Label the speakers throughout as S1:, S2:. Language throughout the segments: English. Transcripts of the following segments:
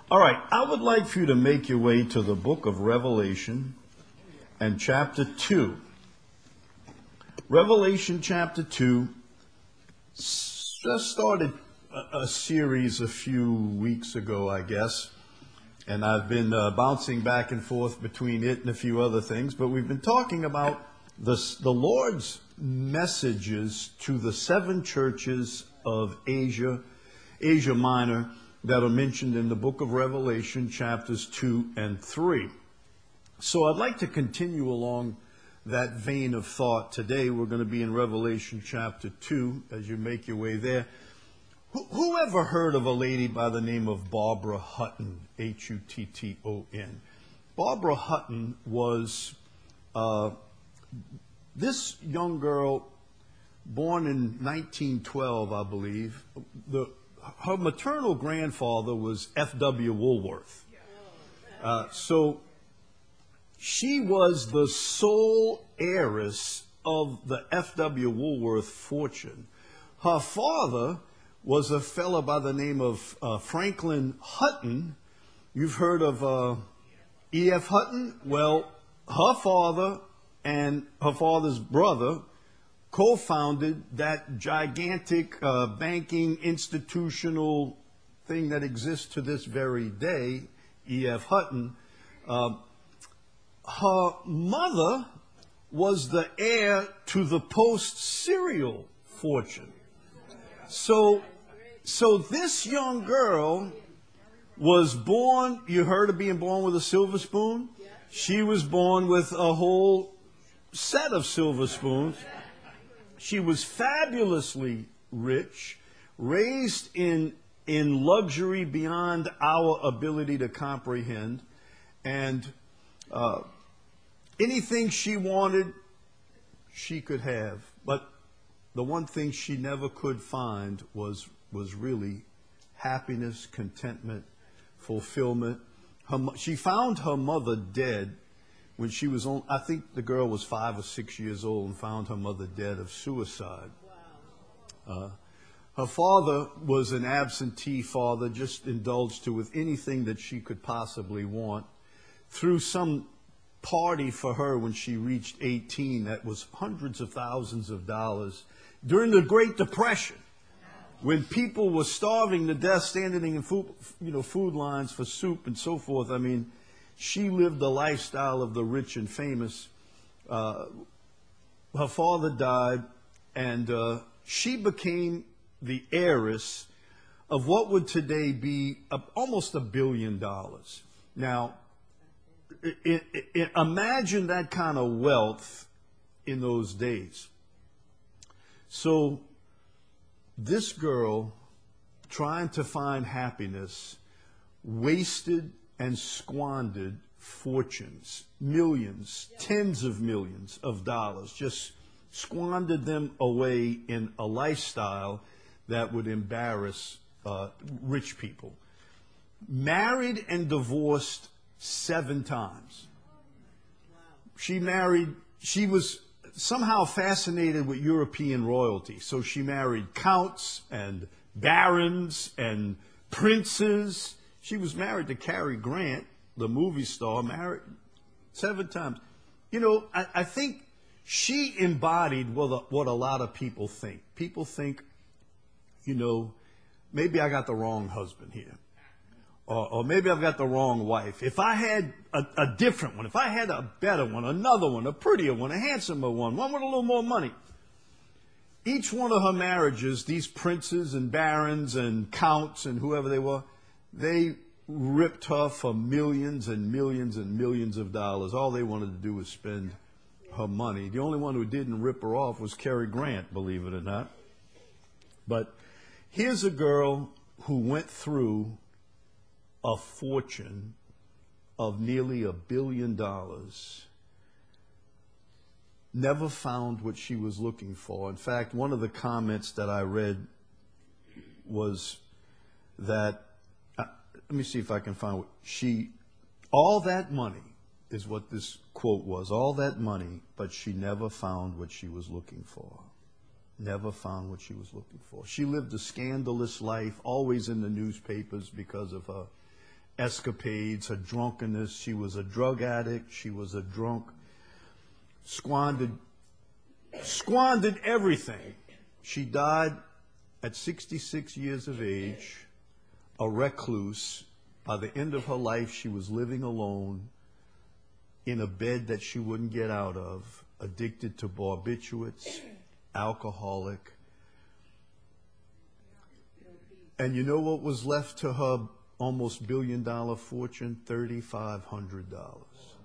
S1: All right, I would like for you to make your way to the book of Revelation and chapter 2. Revelation chapter 2 just started a series a few weeks ago, I guess, and I've been bouncing back and forth between it and a few other things, but we've been talking about the Lord's messages to the 7 churches of Asia Minor, that are mentioned in the book of Revelation, chapters 2 and 3. So I'd like to continue along that vein of thought. Today we're going to be in Revelation chapter 2 as you make your way there. Who ever heard of a lady by the name of Barbara Hutton, Hutton? Barbara Hutton was this young girl born in 1912, I believe. Her maternal grandfather was F.W. Woolworth. So she was the sole heiress of the F.W. Woolworth fortune. Her father was a fellow by the name of Franklin Hutton. You've heard of E.F. Hutton? Well, her father and her father's brother co-founded that gigantic banking institutional thing that exists to this very day, E.F. Hutton. Her mother was the heir to the Post cereal fortune. So this young girl was born, you heard of being born with a silver spoon? She was born with a whole set of silver spoons. She was fabulously rich, raised in luxury beyond our ability to comprehend, and anything she wanted, she could have. But the one thing she never could find was really happiness, contentment, fulfillment. She found her mother dead when she was on, I think the girl was 5 or 6 years old, and found her mother dead of suicide. Wow. Her father was an absentee father, just indulged her with anything that she could possibly want. Through some party for her when she reached 18, that was hundreds of thousands of dollars. During the Great Depression, when people were starving to death, standing in food lines for soup and so forth, I mean, she lived the lifestyle of the rich and famous. Her father died, and she became the heiress of what would today be almost $1 billion. Now, imagine that kind of wealth in those days. So this girl, trying to find happiness, wasted and squandered fortunes, millions, tens of millions of dollars, just squandered them away in a lifestyle that would embarrass rich people. Married and divorced 7 times. She was somehow fascinated with European royalty, so she married counts and barons and princes. She was married to Cary Grant, the movie star, married 7 times. You know, I think she embodied what a lot of people think. People think, you know, maybe I got the wrong husband here. Or maybe I've got the wrong wife. If I had a different one, if I had a better one, another one, a prettier one, a handsomer one with a little more money. Each one of her marriages, these princes and barons and counts and whoever they were, they ripped her for millions and millions and millions of dollars. All they wanted to do was spend her money. The only one who didn't rip her off was Cary Grant, believe it or not. But here's a girl who went through a fortune of nearly $1 billion, never found what she was looking for. In fact, one of the comments that I read was that, let me see if I can find all that money is what this quote was, all that money, but she never found what she was looking for. Never found what she was looking for. She lived a scandalous life, always in the newspapers because of her escapades, her drunkenness. She was a drug addict. She was a drunk. Squandered everything. She died at 66 years of age, a recluse. By the end of her life, she was living alone in a bed that she wouldn't get out of, addicted to barbiturates, alcoholic. And you know what was left to her almost billion-dollar fortune? $3,500.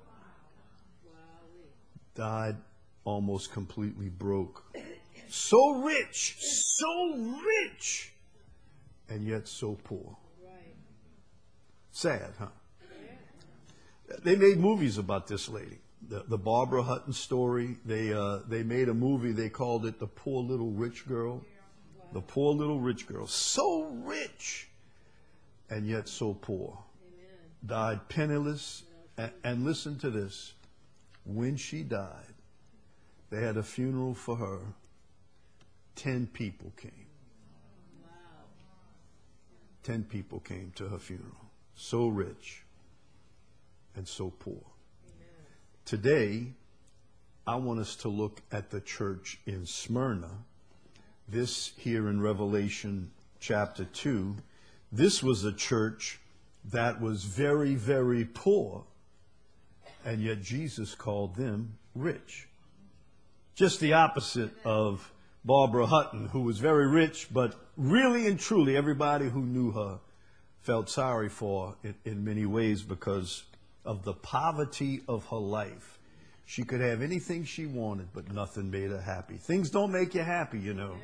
S1: Died almost completely broke. So rich, and yet so poor. Sad, huh? They made movies about this lady. The Barbara Hutton story. They made a movie. They called it The Poor Little Rich Girl. The Poor Little Rich Girl. So rich, and yet so poor. Died penniless. And listen to this. When she died, they had a funeral for her. 10 people came. 10 people came to her funeral. So rich and so poor. Today, I want us to look at the church in Smyrna. This here in Revelation chapter 2, this was a church that was very, very poor, and yet Jesus called them rich. Just the opposite of Barbara Hutton, who was very rich, but really and truly everybody who knew her felt sorry for in many ways because of the poverty of her life. She could have anything she wanted, but nothing made her happy. Things don't make you happy, you know.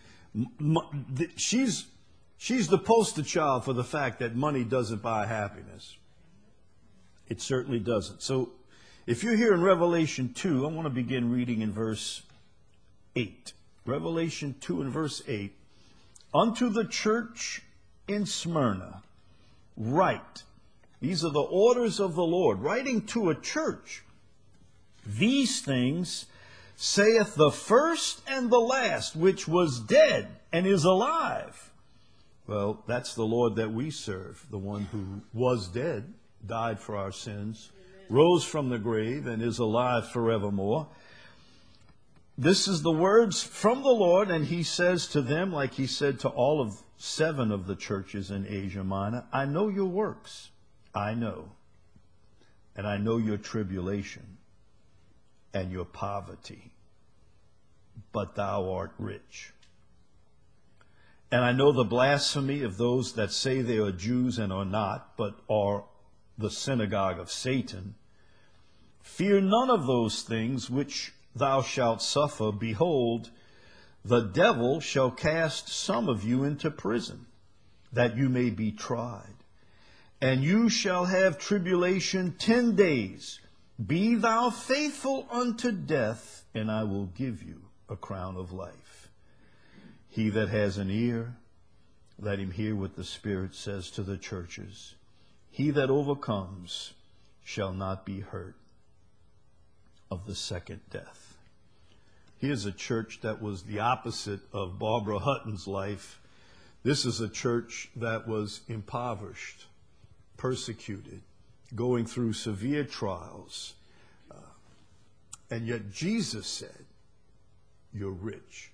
S1: She's the poster child for the fact that money doesn't buy happiness. It certainly doesn't. So if you're here in Revelation 2, I want to begin reading in verse 8. Revelation 2 and verse 8. Unto the church in Smyrna, write. These are the orders of the Lord, writing to a church. These things saith the first and the last, which was dead and is alive. Well, that's the Lord that we serve, the one who was dead, died for our sins, rose from the grave, and is alive forevermore. This is the words from the Lord, and he says to them, like he said to all of 7 of the churches in Asia Minor, I know your works. I know. And I know your tribulation and your poverty. But thou art rich. And I know the blasphemy of those that say they are Jews and are not, but are the synagogue of Satan. Fear none of those things which thou shalt suffer. Behold, the devil shall cast some of you into prison, that you may be tried. And you shall have tribulation 10 days. Be thou faithful unto death, and I will give you a crown of life. He that has an ear, let him hear what the Spirit says to the churches. He that overcomes shall not be hurt of the second death. Here's a church that was the opposite of Barbara Hutton's life. This is a church that was impoverished, persecuted, going through severe trials. And yet Jesus said, you're rich.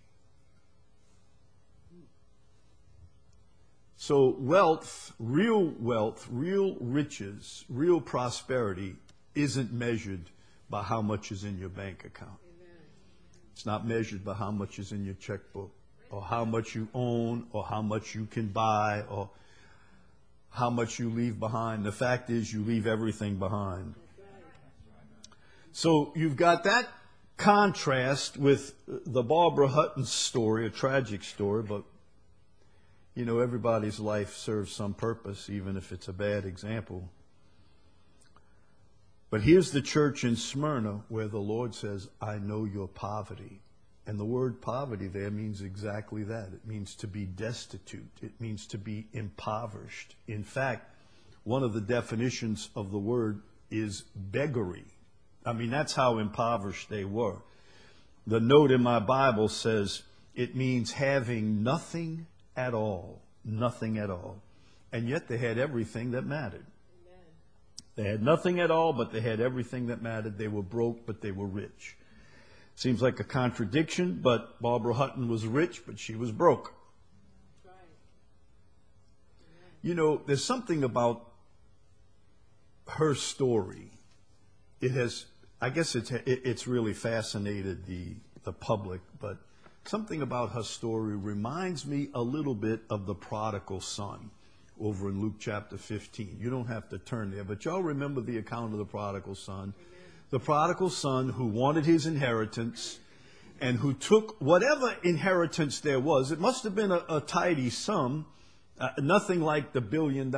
S1: So wealth, real riches, real prosperity isn't measured by how much is in your bank account. It's not measured by how much is in your checkbook, or how much you own, or how much you can buy, or how much you leave behind. The fact is you leave everything behind. So you've got that contrast with the Barbara Hutton story, a tragic story, but you know, everybody's life serves some purpose, even if it's a bad example. But here's the church in Smyrna where the Lord says, I know your poverty. And the word poverty there means exactly that. It means to be destitute. It means to be impoverished. In fact, one of the definitions of the word is beggary. I mean, that's how impoverished they were. The note in my Bible says it means having nothing at all. Nothing at all. And yet they had everything that mattered. They had nothing at all, but they had everything that mattered. They were broke, but they were rich. Seems like a contradiction, but Barbara Hutton was rich, but she was broke. You know, there's something about her story. It has, I guess it's really fascinated the public, but something about her story reminds me a little bit of the prodigal son over in Luke chapter 15. You don't have to turn there, but y'all remember the account of the prodigal son? The prodigal son who wanted his inheritance and who took whatever inheritance there was. It must have been a tidy sum. Nothing like the $1 billion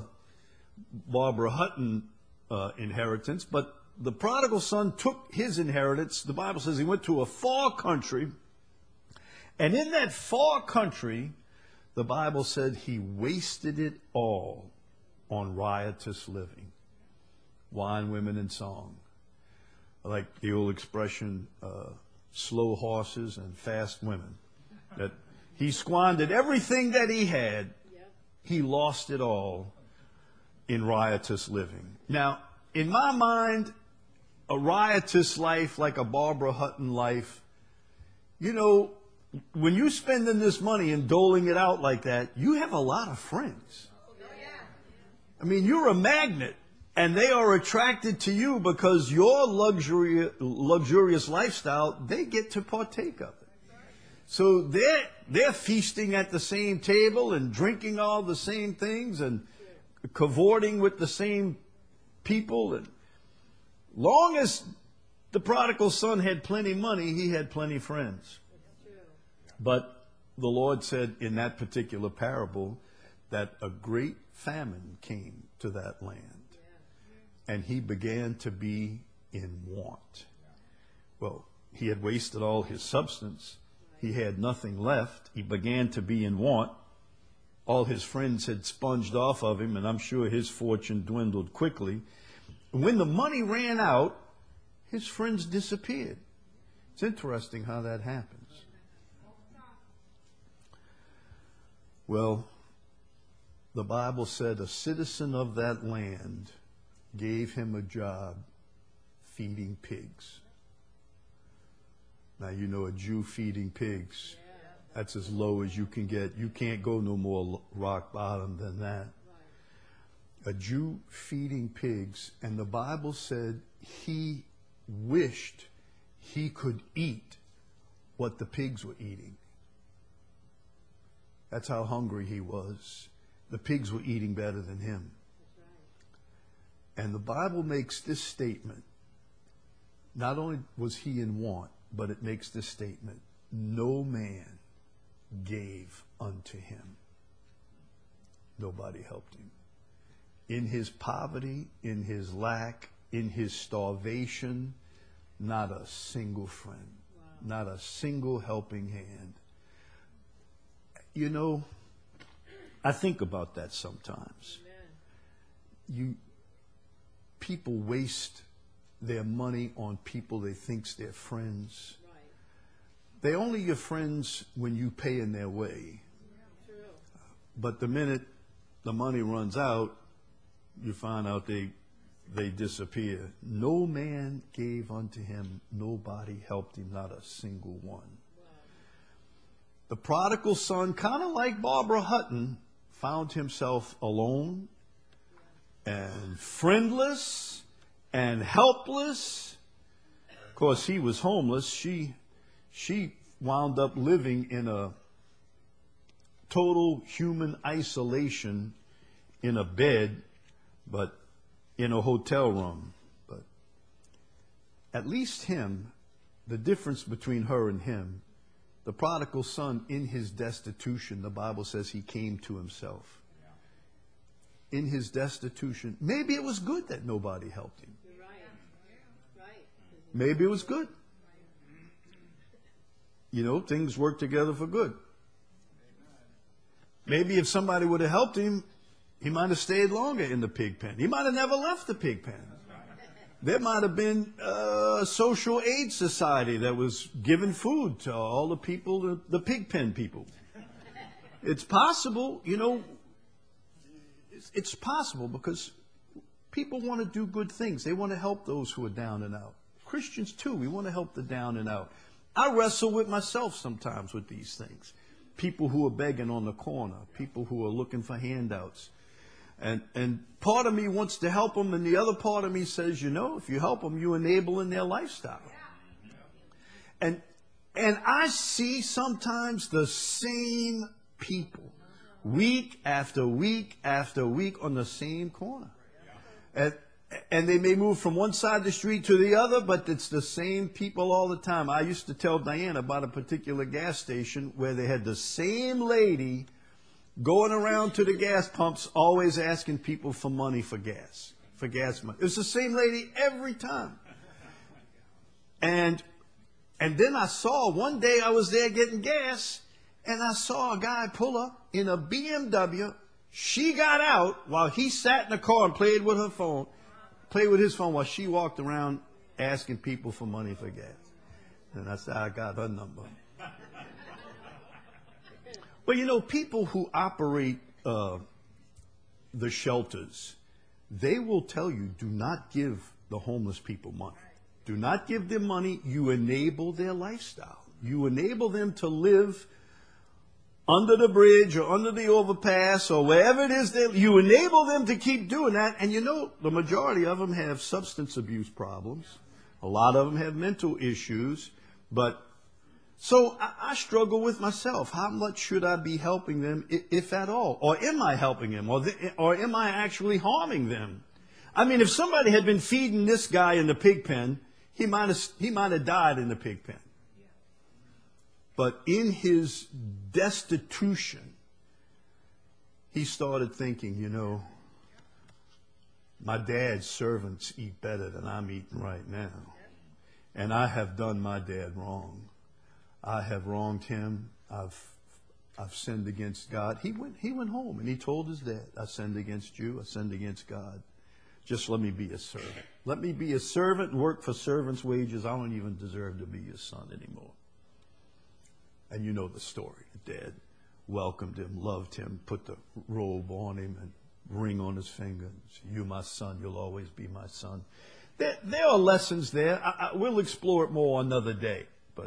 S1: Barbara Hutton inheritance, but the prodigal son took his inheritance. The Bible says he went to a far country, and in that far country, the Bible said he wasted it all on riotous living, wine, women, and song. Like the old expression, slow horses and fast women. That he squandered everything that he had. He lost it all in riotous living. Now, in my mind, a riotous life like a Barbara Hutton life, you know, when you're spending this money and doling it out like that, you have a lot of friends. I mean, you're a magnet, and they are attracted to you because your luxurious lifestyle, they get to partake of it. So they're feasting at the same table and drinking all the same things and cavorting with the same people. And long as the prodigal son had plenty of money, he had plenty of friends. But the Lord said in that particular parable that a great famine came to that land, and he began to be in want. Well, he had wasted all his substance. He had nothing left. He began to be in want. All his friends had sponged off of him, and I'm sure his fortune dwindled quickly. When the money ran out, his friends disappeared. It's interesting how that happens. Well, the Bible said a citizen of that land gave him a job feeding pigs. Now, you know, a Jew feeding pigs, that's as low as you can get. You can't go no more rock bottom than that. A Jew feeding pigs, and the Bible said he wished he could eat what the pigs were eating. That's how hungry he was. The pigs were eating better than him. And the Bible makes this statement. Not only was he in want, but it makes this statement: no man gave unto him. Nobody helped him. In his poverty, in his lack, in his starvation, not a single friend, not a single helping hand. You know, I think about that sometimes. People waste their money on people they think's their friends. They only your friends when you pay in their way. But the minute the money runs out, you find out they disappear. No man gave unto him, nobody helped him, not a single one. The prodigal son, kind of like Barbara Hutton, found himself alone and friendless and helpless. Of course, he was homeless. She wound up living in a total human isolation in a bed, but in a hotel room. But at least him, the difference between her and him, the prodigal son, in his destitution, the Bible says he came to himself. In his destitution, maybe it was good that nobody helped him. Maybe it was good. You know, things work together for good. Maybe if somebody would have helped him, he might have stayed longer in the pig pen. He might have never left the pig pen. There might have been a social aid society that was giving food to all the people, the pig pen people. It's possible, you know, it's possible because People want to do good things. They want to help those who are down and out. Christians, too, we want to help the down and out. I wrestle with myself sometimes with these things. People who are begging on the corner, people who are looking for handouts. And part of me wants to help them, and the other part of me says, you know, if you help them, you enable in their lifestyle. And I see sometimes the same people week after week after week on the same corner. And they may move from one side of the street to the other, but it's the same people all the time. I used to tell Diane about a particular gas station where they had the same lady going around to the gas pumps, always asking people for money for gas money. It's the same lady every time. And then I saw, one day I was there getting gas, and I saw a guy pull up in a BMW. She got out while he sat in the car and played with his phone while she walked around asking people for money for gas. And that's how I got her number. Well, you know, people who operate the shelters, they will tell you, do not give the homeless people money. Do not give them money. You enable their lifestyle. You enable them to live under the bridge or under the overpass or wherever it is. You enable them to keep doing that. And you know, the majority of them have substance abuse problems. A lot of them have mental issues. So I struggle with myself. How much should I be helping them, if at all? Or am I helping them? Or am I actually harming them? I mean, if somebody had been feeding this guy in the pig pen, he might have died in the pig pen. But in his destitution, he started thinking, you know, my dad's servants eat better than I'm eating right now. And I have done my dad wrong. I have wronged him. I've sinned against God. He went home and he told his dad, I sinned against you. I sinned against God. Just let me be a servant. Let me be a servant and work for servants' wages. I don't even deserve to be your son anymore. And you know the story. The dad welcomed him, loved him, put the robe on him and ring on his finger. You my son, you'll always be my son. There are lessons there. We'll explore it more another day. But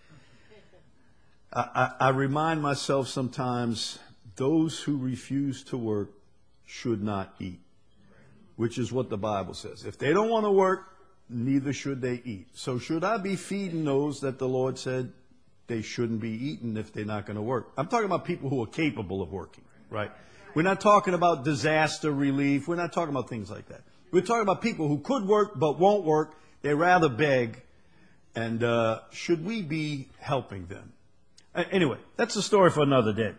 S1: I remind myself sometimes, those who refuse to work should not eat, which is what the Bible says. If they don't want to work, neither should they eat. So should I be feeding those that the Lord said they shouldn't be eaten if they're not going to work? I'm talking about people who are capable of working, right? We're not talking about disaster relief. We're not talking about things like that. We're talking about people who could work but won't work. They rather beg. And should we be helping them? Anyway, that's a story for another day.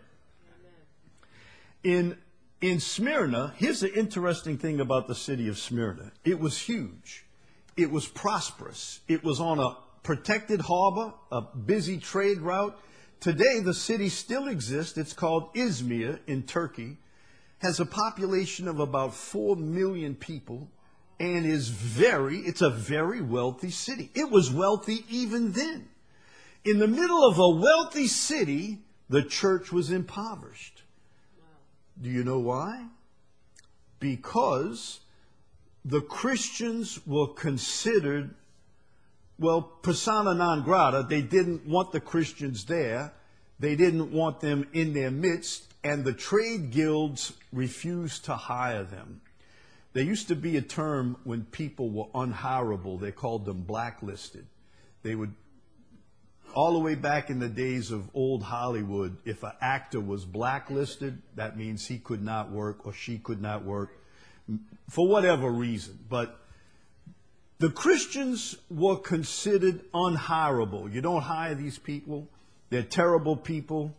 S1: In Smyrna, here's the interesting thing about the city of Smyrna. It was huge. It was prosperous. It was on a protected harbor, a busy trade route. Today, the city still exists. It's called Izmir in Turkey. Has a population of about 4 million people and it's a very wealthy city. It was wealthy even then. In the middle of a wealthy city, the church was impoverished. Do you know why? Because the Christians were considered, well, persona non grata. They didn't want the Christians there. They didn't want them in their midst. And the trade guilds refused to hire them. There used to be a term when people were unhirable. They called them blacklisted. They would, all the way back in the days of old Hollywood, if an actor was blacklisted, that means he could not work or she could not work for whatever reason. But the Christians were considered unhirable. You don't hire these people. They're terrible people.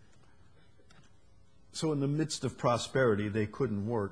S1: So in the midst of prosperity, they couldn't work.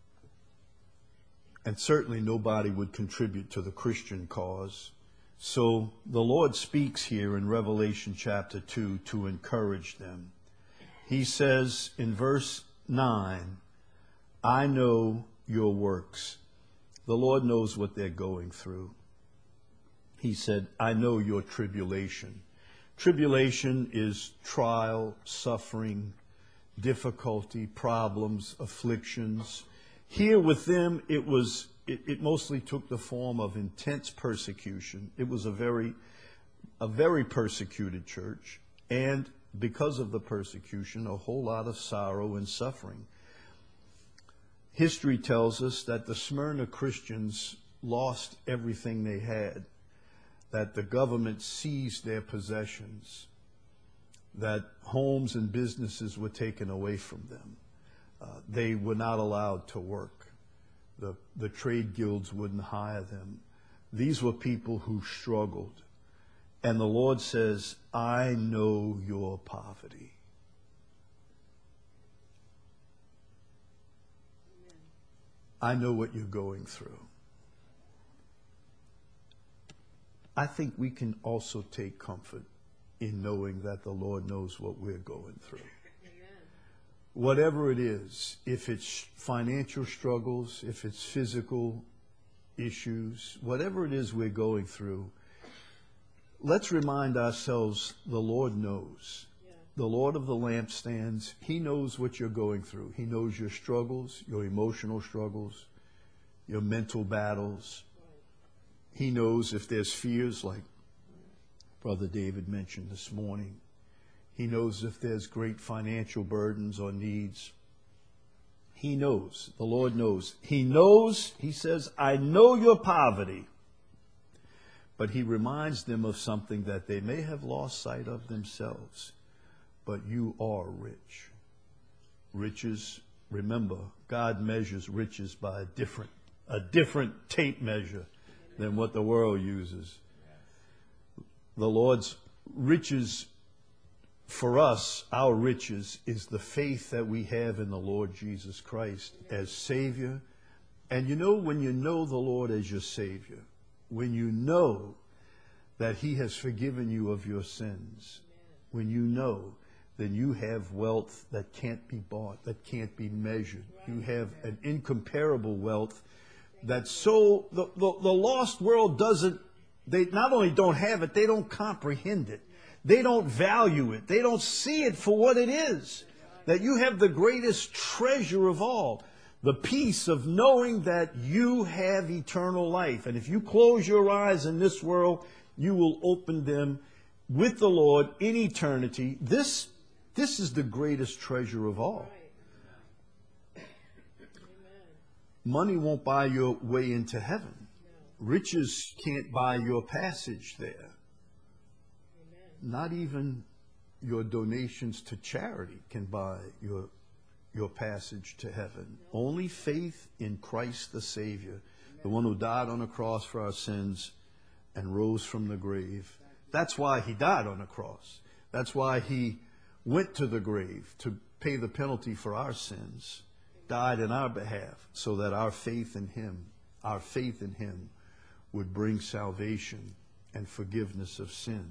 S1: And certainly nobody would contribute to the Christian cause. So the Lord speaks here in Revelation chapter 2 to encourage them. He says in verse 9, I know your works. The Lord knows what they're going through. He said, I know your tribulation. Tribulation is trial, suffering, difficulty, problems, afflictions. Here with them, it mostly took the form of intense persecution. It was a very persecuted church, and because of the persecution, a whole lot of sorrow and suffering. History tells us that the Smyrna Christians lost everything they had, that the government seized their possessions, that homes and businesses were taken away from them. They were not allowed to work. The trade guilds wouldn't hire them. These were people who struggled. And the Lord says, I know your poverty. I know what you're going through. I think we can also take comfort in knowing that the Lord knows what we're going through. Whatever it is, if it's financial struggles, if it's physical issues, whatever it is we're going through, let's remind ourselves the Lord knows. The Lord of the lampstands, He knows what you're going through. He knows your struggles, your emotional struggles, your mental battles. He knows if there's fears like Brother David mentioned this morning. He knows if there's great financial burdens or needs. He knows. The Lord knows. He knows. He says, I know your poverty. But He reminds them of something that they may have lost sight of themselves. But you are rich. Riches, remember, God measures riches by a different tape measure than what the world uses. The Lord's riches for us, our riches, is the faith that we have in the Lord Jesus Christ as Savior. And you know, when you know the Lord as your Savior, when you know that He has forgiven you of your sins, when you know, then you have wealth that can't be bought, that can't be measured. You have an incomparable wealth that so the lost world doesn't, they not only don't have it, they don't comprehend it. They don't value it. They don't see it for what it is. That you have the greatest treasure of all, the peace of knowing that you have eternal life. And if you close your eyes in this world, you will open them with the Lord in eternity. This is the greatest treasure of all. Money won't buy your way into heaven. Riches can't buy your passage there. Not even your donations to charity can buy your passage to heaven. Only faith in Christ the Savior, the one who died on the cross for our sins and rose from the grave. That's why He died on the cross. That's why He went to the grave, to pay the penalty for our sins, died in our behalf, so that our faith in Him would bring salvation and forgiveness of sin.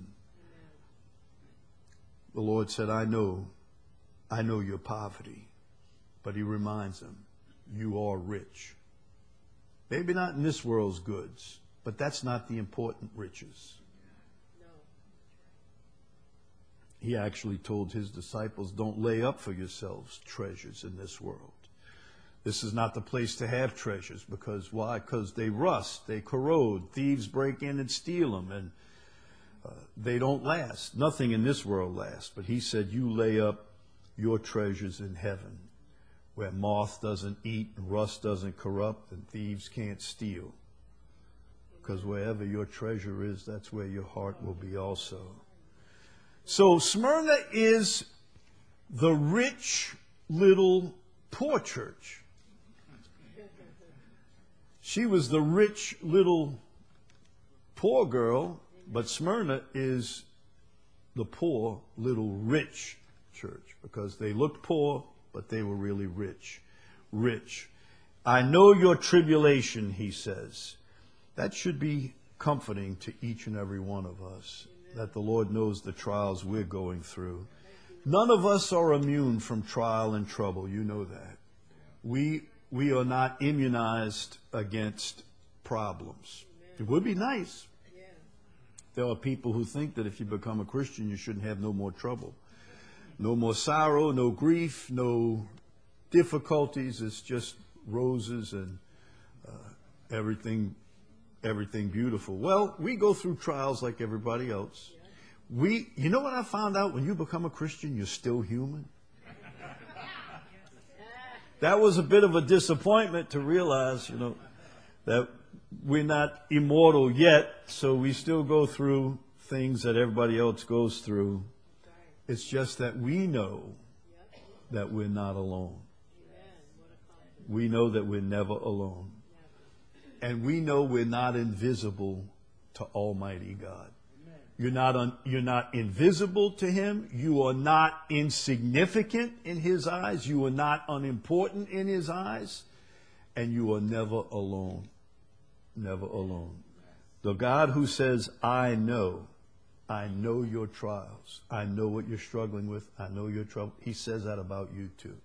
S1: The Lord said, I know your poverty. But He reminds them, you are rich. Maybe not in this world's goods, but that's not the important riches. He actually told His disciples, don't lay up for yourselves treasures in this world. This is not the place to have treasures. Because why? Because they rust, they corrode, thieves break in and steal them, and they don't last. Nothing in this world lasts. But He said, you lay up your treasures in heaven, where moth doesn't eat and rust doesn't corrupt and thieves can't steal. Because wherever your treasure is, that's where your heart will be also. So Smyrna is the rich little poor church. She was the rich little poor girl, but Smyrna is the poor little rich church, because they looked poor, but they were really rich. Rich. I know your tribulation, He says. That should be comforting to each and every one of us, that the Lord knows the trials we're going through. None of us are immune from trial and trouble. You know that. We are not immunized against problems. It would be nice. There are people who think that if you become a Christian, you shouldn't have no more trouble. No more sorrow, no grief, no difficulties. It's just roses and everything beautiful. Well, we go through trials like everybody else. You know what I found out? When you become a Christian, you're still human. That was a bit of a disappointment to realize, that we're not immortal yet, so we still go through things that everybody else goes through. It's just that we know that we're not alone. We know that we're never alone. And we know we're not invisible to Almighty God. You're not invisible to Him. You are not insignificant in His eyes. You are not unimportant in His eyes. And you are never alone. Never alone. The God who says, I know your trials. I know what you're struggling with. I know your trouble. He says that about you too.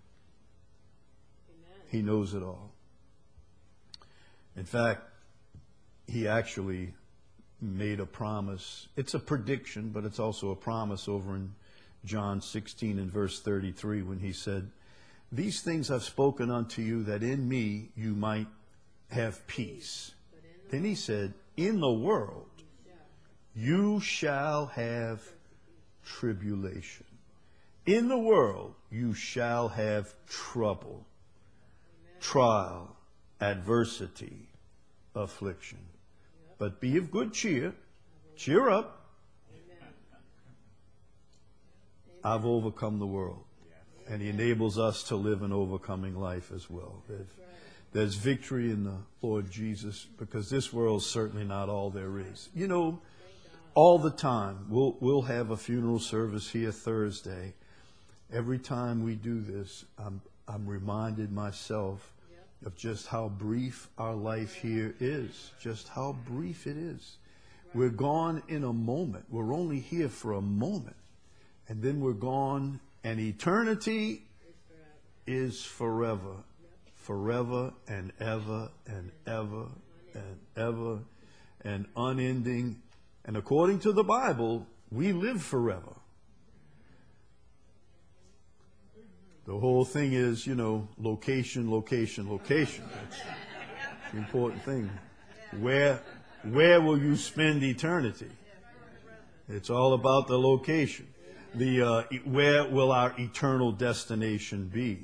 S1: Amen. He knows it all. In fact, He actually made a promise. It's a prediction, but it's also a promise over in John 16 and verse 33 when He said, these things I've spoken unto you that in me you might have peace. Then He said, in the world you shall have tribulation. In the world you shall have trouble, trial, adversity, affliction. But be of good cheer. Cheer up. I've overcome the world. And He enables us to live an overcoming life as well. There's victory in the Lord Jesus, because this world's certainly not all there is. All the time, we'll have a funeral service here Thursday. Every time we do this, I'm reminded myself of just how brief our life here is. Just how brief it is. We're gone in a moment. We're only here for a moment. And then we're gone, and eternity is forever. Forever and ever and ever and ever and unending. And according to the Bible, we live forever. The whole thing is, location, location, location. That's the important thing. Where will you spend eternity? It's all about the location. Where will our eternal destination be?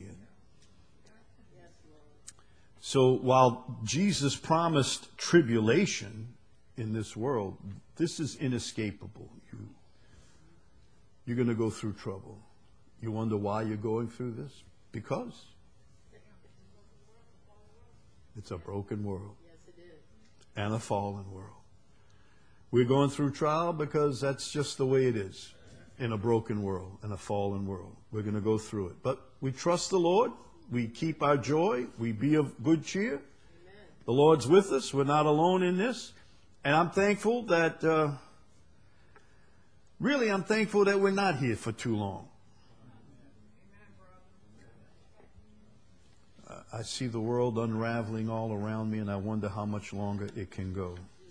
S1: So while Jesus promised tribulation in this world, this is inescapable. You're going to go through trouble. You wonder why you're going through this? Because it's a broken world.
S2: Yes, it is.
S1: And a fallen world. We're going through trial because that's just the way it is in a broken world, in a fallen world. We're going to go through it. But we trust the Lord. We keep our joy. We be of good cheer.
S2: Amen.
S1: The Lord's with us. We're not alone in this. And I'm thankful that, I'm thankful that we're not here for too long. I see the world unraveling all around me, and I wonder how much longer it can go.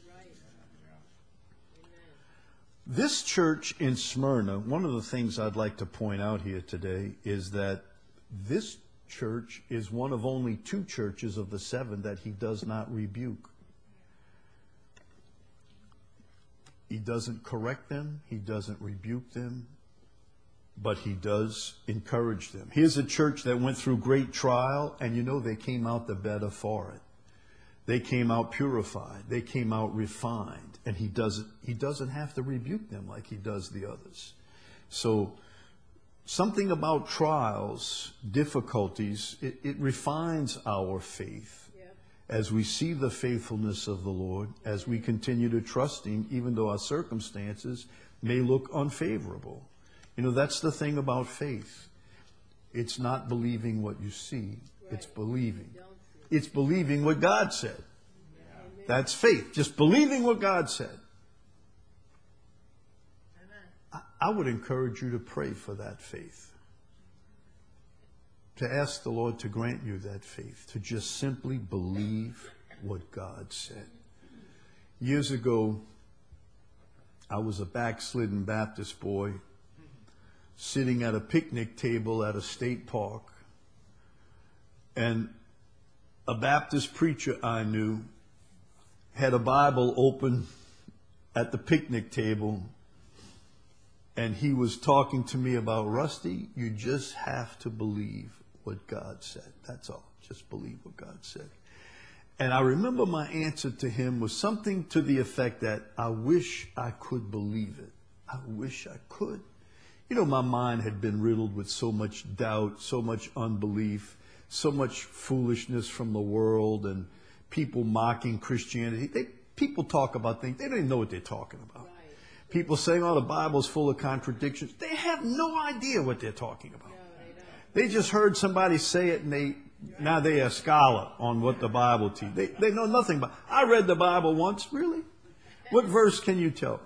S1: This church in Smyrna, one of the things I'd like to point out here today is that this church is one of only 2 churches of the 7 that He does not rebuke. He doesn't correct them. He doesn't rebuke them. But He does encourage them. Here's a church that went through great trial, and they came out the better for it. They came out purified. They came out refined. And He doesn't have to rebuke them like He does the others. So something about trials, difficulties, it refines our faith. As we see the faithfulness of the Lord, as we continue to trust Him, even though our circumstances may look unfavorable. That's the thing about faith. It's not believing what you see. It's believing. It's believing what God said. That's faith. Just believing what God said. I would encourage you to pray for that faith. To ask the Lord to grant you that faith. To just simply believe what God said. Years ago, I was a backslidden Baptist boy sitting at a picnic table at a state park. And a Baptist preacher I knew had a Bible open at the picnic table, and he was talking to me about, Rusty, you just have to believe what God said. That's all. Just believe what God said. And I remember my answer to him was something to the effect that I wish I could believe it. I wish I could. You know, my mind had been riddled with so much doubt, so much unbelief, so much foolishness from the world and people mocking Christianity. People talk about things. They don't even know what they're talking about. Right. People saying, oh, the Bible's full of contradictions. They have no idea what they're talking about. No, they just heard somebody say it, and now they're a scholar on what the Bible teaches. They know nothing about it. I read the Bible once. Really? What verse can you tell?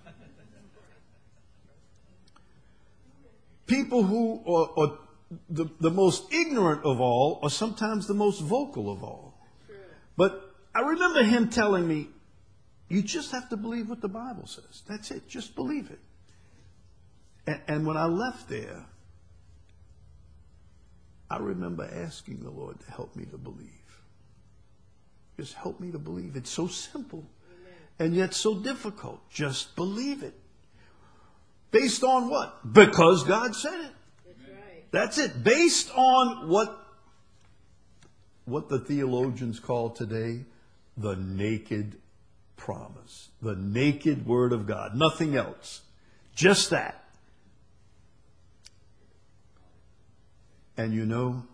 S1: People who are the most ignorant of all are sometimes the most vocal of all. But I remember him telling me, you just have to believe what the Bible says. That's it. Just believe it. And when I left there, I remember asking the Lord to help me to believe. Just help me to believe. It's so simple and yet so difficult. Just believe it. Based on what? Because God said it. That's right. That's it. Based on what the theologians call today the naked promise. The naked Word of God. Nothing else. Just that. And you know,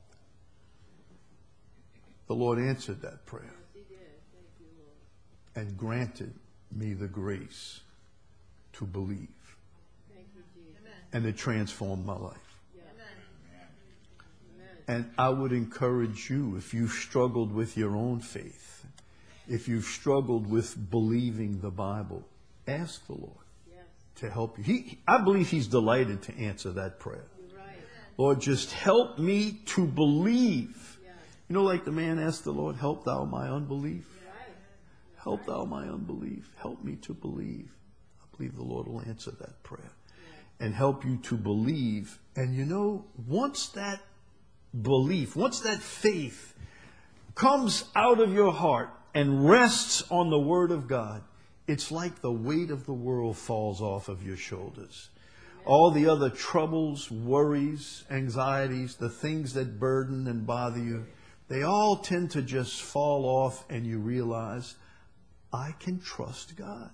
S1: the Lord answered that prayer. Yes, He did. Thank you, Lord. And granted me the grace to believe. Thank you, Jesus. And it transformed my life. Yes. Amen. And I would encourage you, if you've struggled with your own faith, if you've struggled with believing the Bible, ask the Lord to help you. I believe He's delighted to answer that prayer. Lord, just help me to believe. You know, like the man asked the Lord, help thou my unbelief. Help thou my unbelief. Help me to believe. I believe the Lord will answer that prayer and help you to believe. And you know, once that belief, once that faith comes out of your heart and rests on the Word of God, it's like the weight of the world falls off of your shoulders. All the other troubles, worries, anxieties, the things that burden and bother you, they all tend to just fall off, and you realize, I can trust God.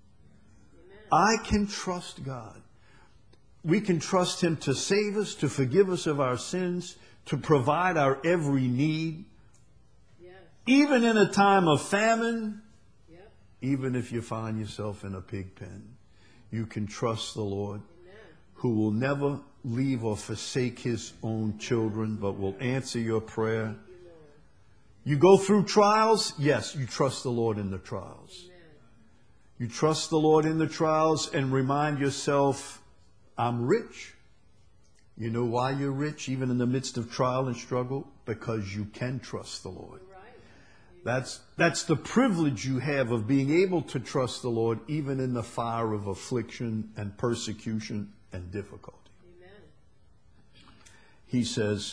S1: I can trust God. We can trust Him to save us, to forgive us of our sins, to provide our every need. Even in a time of famine, even if you find yourself in a pig pen, you can trust the Lord, who will never leave or forsake His own children, but will answer your prayer. You go through trials? Yes, you trust the Lord in the trials. You trust the Lord in the trials and remind yourself, I'm rich. You know why you're rich, even in the midst of trial and struggle? Because you can trust the Lord. That's the privilege you have of being able to trust the Lord, even in the fire of affliction and persecution and difficulty. Amen. He says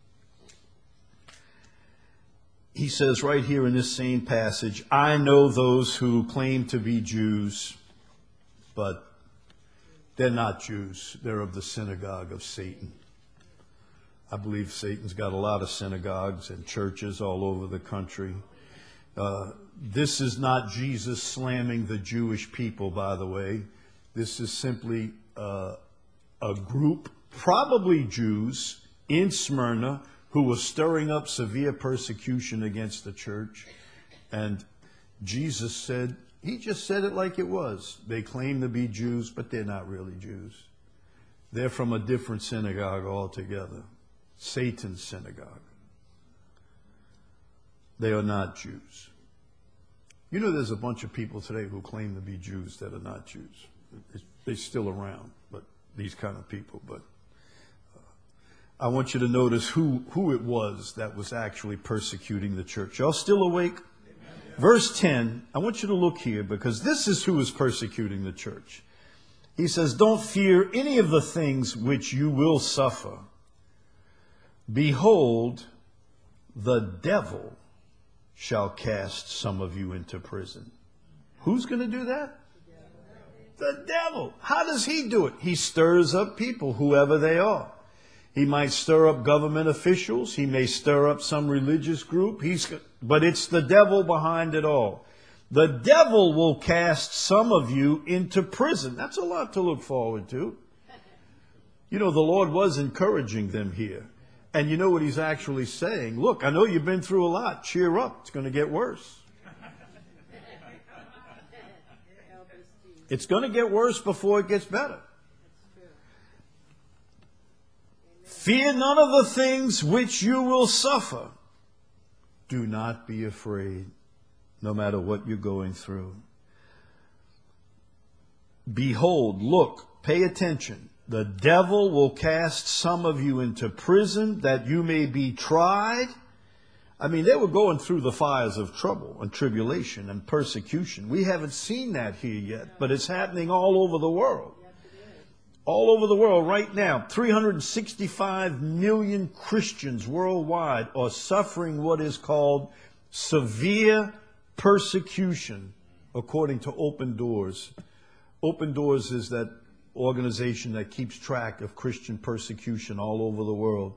S1: right here in this same passage, I know those who claim to be Jews, but they're not Jews. They're of the synagogue of Satan. I believe Satan's got a lot of synagogues and churches all over the country. This is not Jesus slamming the Jewish people, by the way. This is simply a group, probably Jews, in Smyrna who was stirring up severe persecution against the church. And Jesus said, He just said it like it was. They claim to be Jews, but they're not really Jews. They're from a different synagogue altogether. Satan's synagogue. They are not Jews. You know, there's a bunch of people today who claim to be Jews that are not Jews. They're still around, but these kind of people. But I want you to notice who it was that was actually persecuting the church. Y'all still awake? Amen. Verse 10, I want you to look here, because this is who is persecuting the church. He says, don't fear any of the things which you will suffer. Behold, the devil shall cast some of you into prison. Who's going to do that? The devil. How does he do it? He stirs up people, whoever they are. He might stir up government officials. He may stir up some religious group. But it's the devil behind it all. The devil will cast some of you into prison. That's a lot to look forward to. You know, the Lord was encouraging them here. And you know what he's actually saying? Look, I know you've been through a lot. Cheer up. It's going to get worse. It's going to get worse before it gets better. Fear none of the things which you will suffer. Do not be afraid, no matter what you're going through. Behold, look, pay attention. The devil will cast some of you into prison that you may be tried. I mean, they were going through the fires of trouble and tribulation and persecution. We haven't seen that here yet, but it's happening all over the world. All over the world right now. 365 million Christians worldwide are suffering what is called severe persecution, according to Open Doors. Open Doors is that organization that keeps track of Christian persecution all over the world.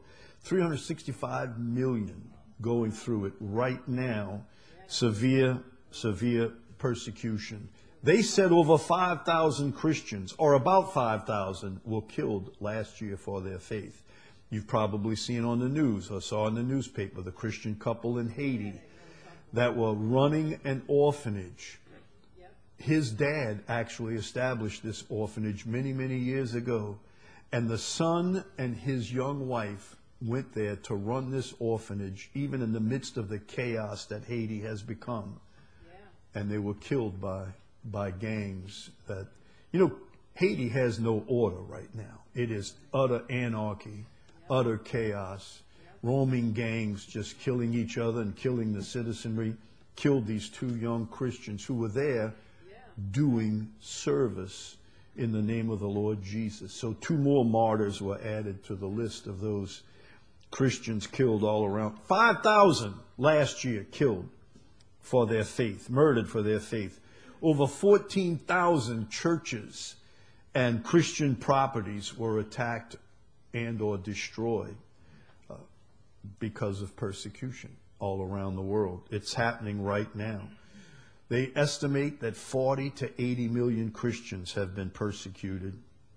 S1: 365 million going through it right now. Severe persecution. They said over 5,000 Christians, or about 5,000, were killed last year for their faith. You've probably seen on the news or saw in the newspaper the Christian couple in Haiti that were running an orphanage. His dad actually established this orphanage many, many years ago. And the son and his young wife went there to run this orphanage, even in the midst of the chaos that Haiti has become. And they were killed by gangs that, you know, Haiti has no order right now. It is utter anarchy, utter chaos, roaming gangs just killing each other and killing the citizenry. Killed these two young Christians who were there doing service in the name of the Lord Jesus. So 2 more martyrs were added to the list of those Christians killed all around. 5,000 last year killed for their faith, murdered for their faith. Over 14,000 churches and Christian properties were attacked and or destroyed because of persecution all around the world. It's happening right now. They estimate that 40 to 80 million Christians have been persecuted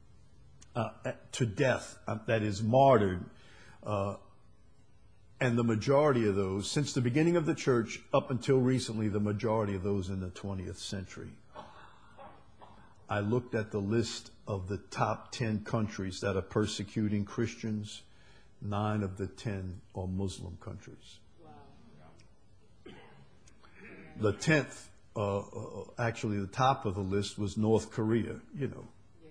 S1: to death, that is, martyred. And the majority of those, since the beginning of the church up until recently, the majority of those in the 20th century. I looked at the list of the top 10 countries that are persecuting Christians. 9 of the 10 are Muslim countries. Wow. The 10th, actually the top of the list was North Korea, you know.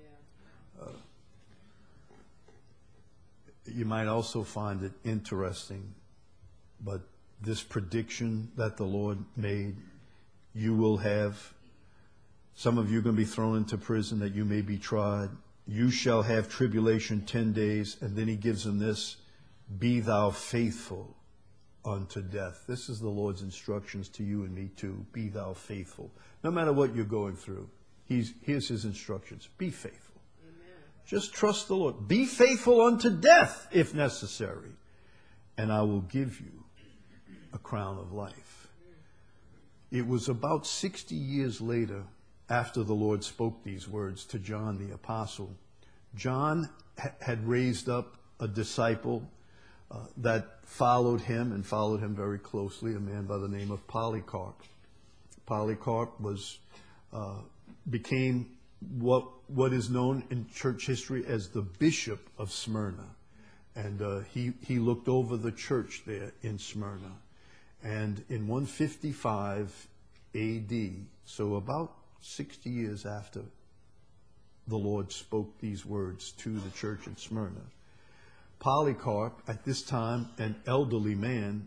S1: You might also find it interesting, but this prediction that the Lord made, you will have, some of you are going to be thrown into prison that you may be tried. You shall have tribulation 10 days. And then he gives them this, be thou faithful unto death. This is the Lord's instructions to you and me too. Be thou faithful. No matter what you're going through, here's his instructions. Be faithful. Just trust the Lord. Be faithful unto death, if necessary, and I will give you a crown of life. It was about 60 years later, after the Lord spoke these words to John the Apostle. John had raised up a disciple that followed him and followed him very closely, a man by the name of Polycarp. Polycarp became what is known in church history as the Bishop of Smyrna. And he looked over the church there in Smyrna. And in 155 A.D., so about 60 years after the Lord spoke these words to the church in Smyrna, Polycarp, at this time an elderly man,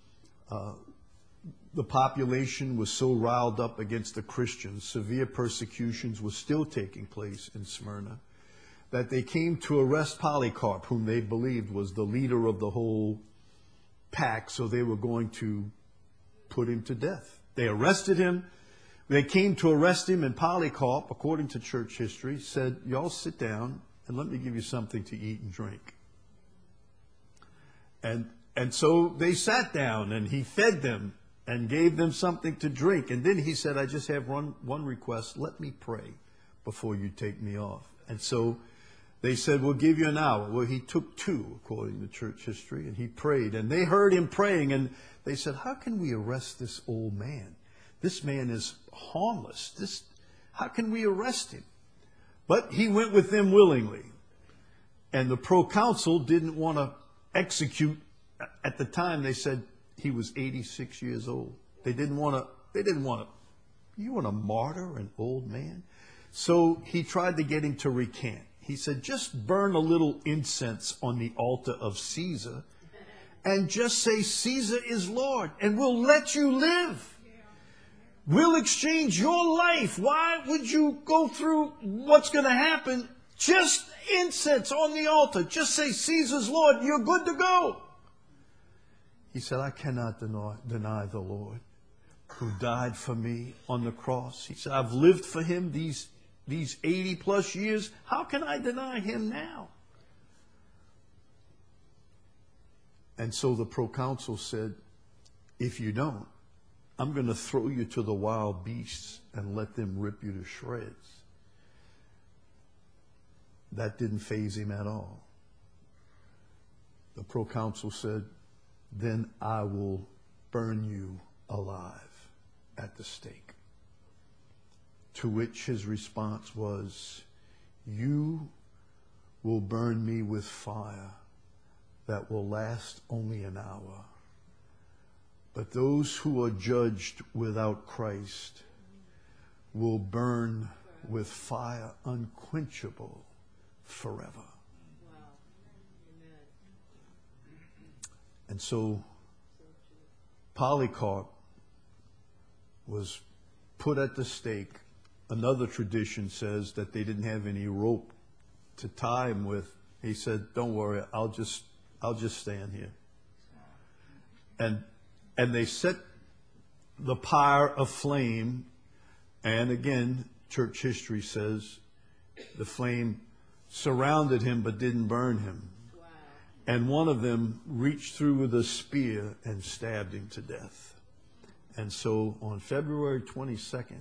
S1: the population was so riled up against the Christians, severe persecutions were still taking place in Smyrna, that they came to arrest Polycarp, whom they believed was the leader of the whole packed, so they were going to put him to death. They arrested him. They came to arrest him, and Polycarp, according to church history, said, y'all sit down and let me give you something to eat and drink. And so they sat down, and he fed them and gave them something to drink. And then he said, I just have one request. Let me pray before you take me off. And so they said, we'll give you an hour. Well, he took 2, according to church history, and he prayed. And they heard him praying, and they said, how can we arrest this old man? This man is harmless. How can we arrest him? But he went with them willingly. And the proconsul didn't want to execute. At the time, they said he was 86 years old. They didn't want to, you want to martyr an old man? So he tried to get him to recant. He said, just burn a little incense on the altar of Caesar and just say Caesar is Lord, and we'll let you live. We'll exchange your life. Why would you go through what's going to happen? Just incense on the altar. Just say Caesar's Lord. You're good to go. He said, I cannot deny the Lord who died for me on the cross. He said, I've lived for him these 80 plus years. How can I deny him now? And so the proconsul said, if you don't, I'm going to throw you to the wild beasts and let them rip you to shreds. That didn't faze him at all. The proconsul said, then I will burn you alive at the stake. To which his response was, you will burn me with fire that will last only an hour. But those who are judged without Christ will burn with fire unquenchable forever. Wow. Amen. And so Polycarp was put at the stake. Another tradition says that they didn't have any rope to tie him with. He said, don't worry, I'll just stand here. And they set the pyre aflame, and again, church history says the flame surrounded him but didn't burn him. Wow. And one of them reached through with a spear and stabbed him to death. And so on February 22nd,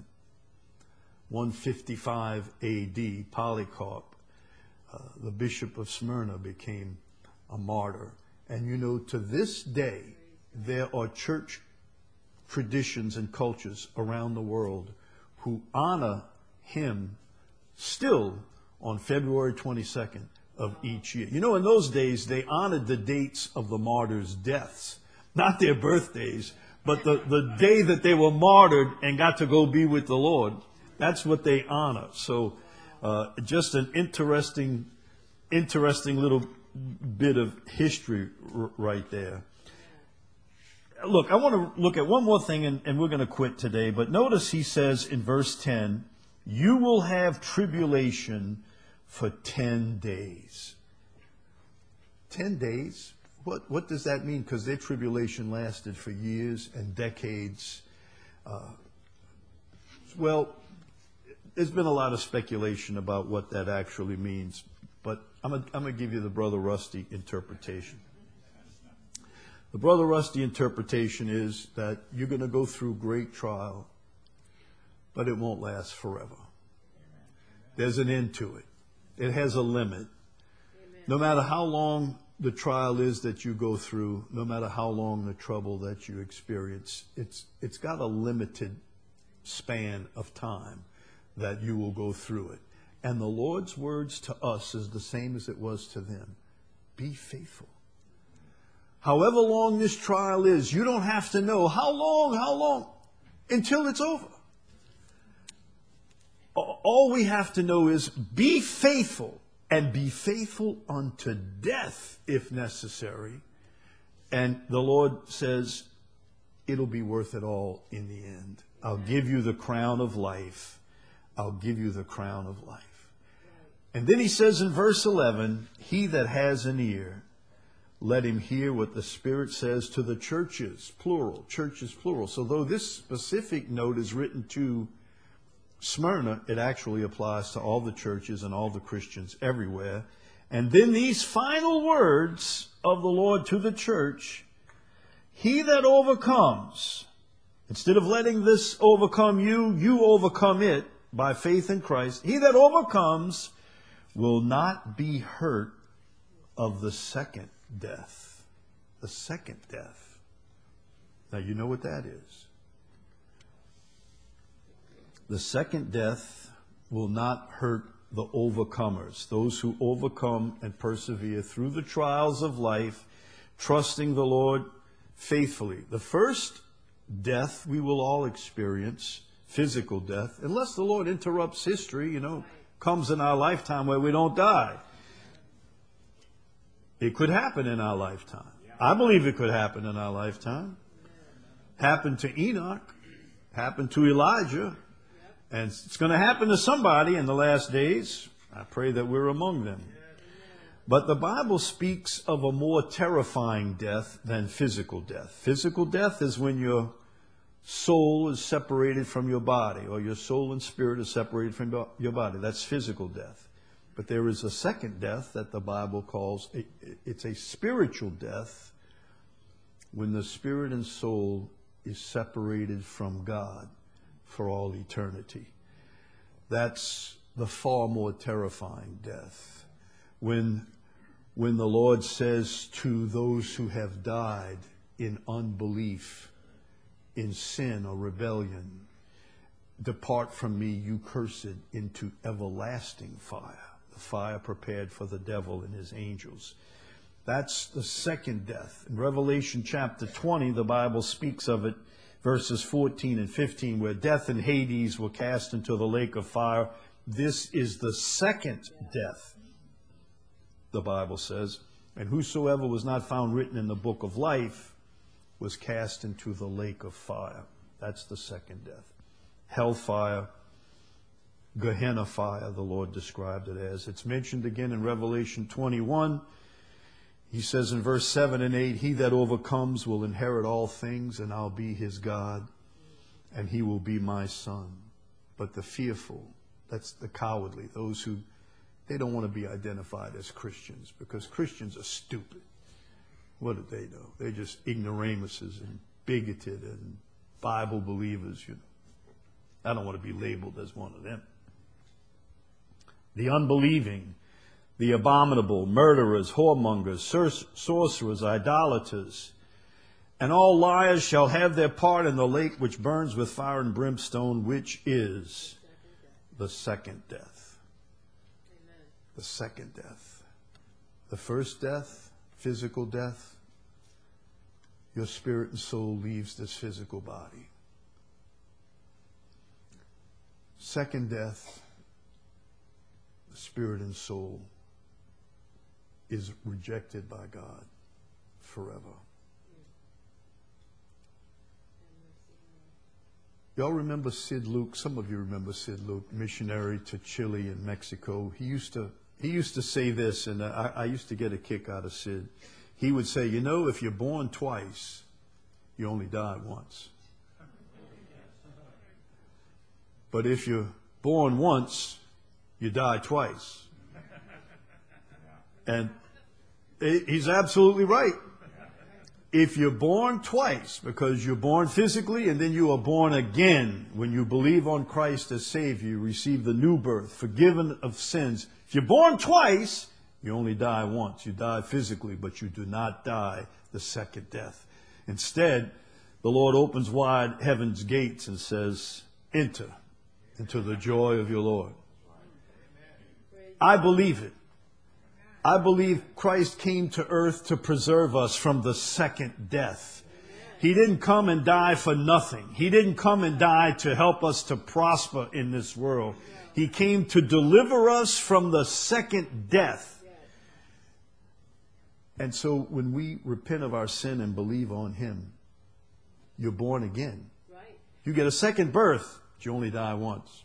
S1: 155 AD, Polycarp, the bishop of Smyrna, became a martyr. And you know, to this day, there are church traditions and cultures around the world who honor him still on February 22nd of each year. You know, in those days, they honored the dates of the martyrs' deaths, not their birthdays, but the day that they were martyred and got to go be with the Lord. That's what they honor. So just an interesting little bit of history right there. Look, I want to look at one more thing, and we're going to quit today. But notice he says in verse 10, you will have tribulation for 10 days. 10 days? What does that mean? Because their tribulation lasted for years and decades. Well, there's been a lot of speculation about what that actually means. But I'm going to give you the Brother Rusty interpretation. The Brother Rusty interpretation is that you're going to go through great trial, but it won't last forever. There's an end to it. It has a limit. No matter how long the trial is that you go through, no matter how long the trouble that you experience, it's got a limited span of time that you will go through it. And the Lord's words to us is the same as it was to them. Be faithful. However long this trial is, you don't have to know how long, until it's over. All we have to know is be faithful, and be faithful unto death if necessary. And the Lord says, it'll be worth it all in the end. I'll give you the crown of life. I'll give you the crown of life. And then he says in verse 11, he that has an ear, let him hear what the Spirit says to the churches, plural, churches, plural. So though this specific note is written to Smyrna, it actually applies to all the churches and all the Christians everywhere. And then these final words of the Lord to the church, he that overcomes, instead of letting this overcome you, you overcome it by faith in Christ. He that overcomes will not be hurt of the second death. The second death. Now you know what that is. The second death will not hurt the overcomers, those who overcome and persevere through the trials of life, trusting the Lord faithfully. The first death we will all experience, physical death, unless the Lord interrupts history, comes in our lifetime where we don't die. It could happen in our lifetime. I believe it could happen in our lifetime. Happened to Enoch, happened to Elijah, and it's going to happen to somebody in the last days. I pray that we're among them. But the Bible speaks of a more terrifying death than physical death. Physical death is when your soul is separated from your body, or your soul and spirit is separated from your body. That's physical death. But there is a second death that the Bible calls, it's a spiritual death, when the spirit and soul is separated from God for all eternity. That's the far more terrifying death. When the Lord says to those who have died in unbelief, in sin or rebellion, depart from me, you cursed, into everlasting fire. The fire prepared for the devil and his angels. That's the second death. In Revelation chapter 20, the Bible speaks of it, verses 14 and 15, where death and Hades were cast into the lake of fire. This is the second death, the Bible says. And whosoever was not found written in the book of life was cast into the lake of fire. That's the second death. Hellfire, Gehenna fire, the Lord described it as. It's mentioned again in Revelation 21. He says in verse 7 and 8, he that overcomes will inherit all things, and I'll be his God, and he will be my son. But the fearful, that's the cowardly, those who, they don't want to be identified as Christians, because Christians are stupid. What do they know? They're just ignoramuses and bigoted and Bible believers, I don't want to be labeled as one of them. The unbelieving, the abominable, murderers, whoremongers, sorcerers, idolaters, and all liars shall have their part in the lake which burns with fire and brimstone, which is the second death. Amen. The second death. The first death, physical death, your spirit and soul leaves this physical body. Second death, the spirit and soul is rejected by God forever. Y'all remember Sid Luke? Some of you remember Sid Luke, missionary to Chile and Mexico. He used to say this, and I used to get a kick out of Sid. He would say, if you're born twice, you only die once. But if you're born once, you die twice. And he's absolutely right. If you're born twice, because you're born physically and then you are born again, when you believe on Christ as Savior, you receive the new birth, forgiven of sins. If you're born twice, you only die once. You die physically, but you do not die the second death. Instead, the Lord opens wide heaven's gates and says, enter into the joy of your Lord. I believe it. I believe Christ came to earth to preserve us from the second death. He didn't come and die for nothing. He didn't come and die to help us to prosper in this world. He came to deliver us from the second death. And so when we repent of our sin and believe on Him, you're born again. You get a second birth, but you only die once.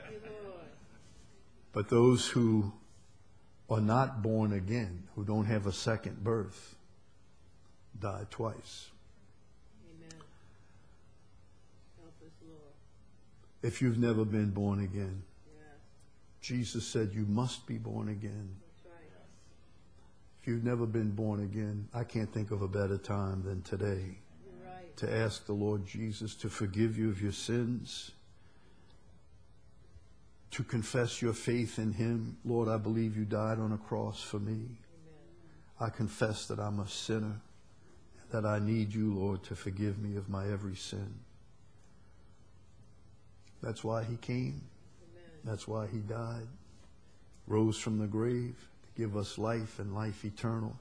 S1: But those who are not born again, who don't have a second birth, died twice.
S2: Amen. Help us, Lord.
S1: If you've never been born again,
S2: Yes.
S1: Jesus said you must be born again.
S2: That's right.
S1: If you've never been born again, I can't think of a better time than today
S2: You're right.
S1: to ask the Lord Jesus to forgive you of your sins, to confess your faith in him. Lord, I believe you died on a cross for me.
S2: Amen.
S1: I confess that I'm a sinner, that I need you, Lord, to forgive me of my every sin. That's why he came.
S2: Amen.
S1: That's why he died, rose from the grave to give us life and life eternal.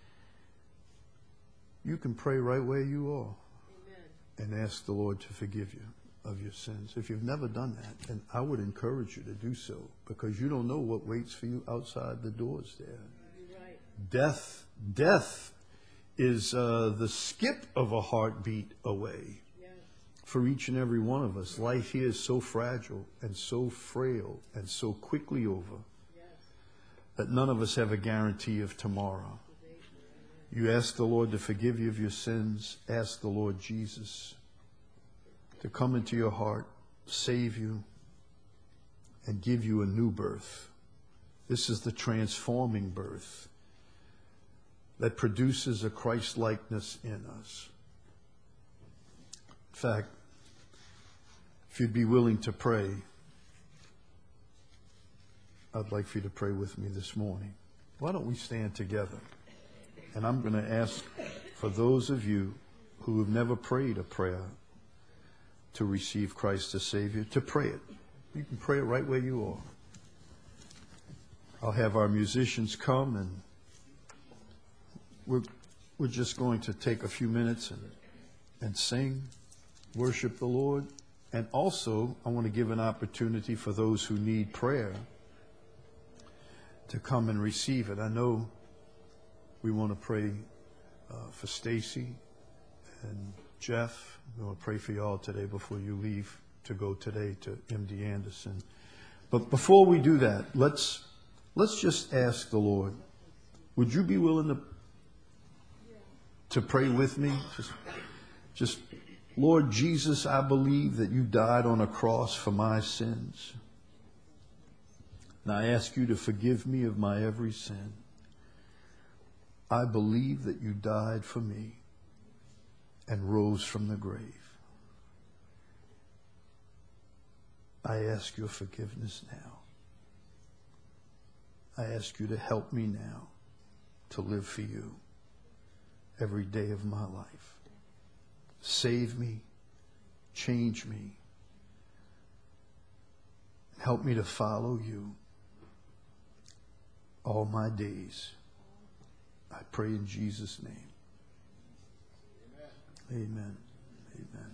S1: You can pray right where you are
S2: Amen.
S1: and ask the Lord to forgive you of your sins. If you've never done that, then I would encourage you to do so, because you don't know what waits for you outside the doors there.
S2: You're right.
S1: Death is the skip of a heartbeat away.
S2: Yes.
S1: For each and every one of us, life here is so fragile and so frail and so quickly over
S2: Yes.
S1: that none of us have a guarantee of tomorrow. You ask the Lord to forgive you of your sins. Ask the Lord Jesus to come into your heart, save you, and give you a new birth. This is the transforming birth that produces a Christ-likeness in us. In fact, if you'd be willing to pray, I'd like for you to pray with me this morning. Why don't we stand together? And I'm going to ask for those of you who have never prayed a prayer to receive Christ as Savior, to pray it. You can pray it right where you are. I'll have our musicians come, and we're just going to take a few minutes and sing, worship the Lord. And also, I want to give an opportunity for those who need prayer to come and receive it. I know we want to pray for Stacy and Jeff. We want to pray for you all today before you leave to go today to MD Anderson. But before we do that, let's just ask the Lord, would you be willing to pray with me? Just, Lord Jesus, I believe that you died on a cross for my sins. And I ask you to forgive me of my every sin. I believe that you died for me and rose from the grave. I ask your forgiveness now. I ask you to help me now to live for you every day of my life. Save me, change me, help me to follow you all my days. I pray in Jesus' name. Amen. Amen.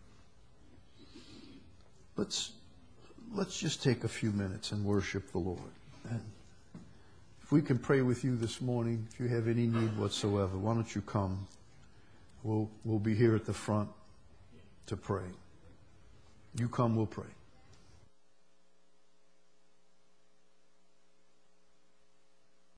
S1: Let's just take a few minutes and worship the Lord. And if we can pray with you this morning, if you have any need whatsoever, why don't you come? We'll be here at the front to pray. You come, we'll pray.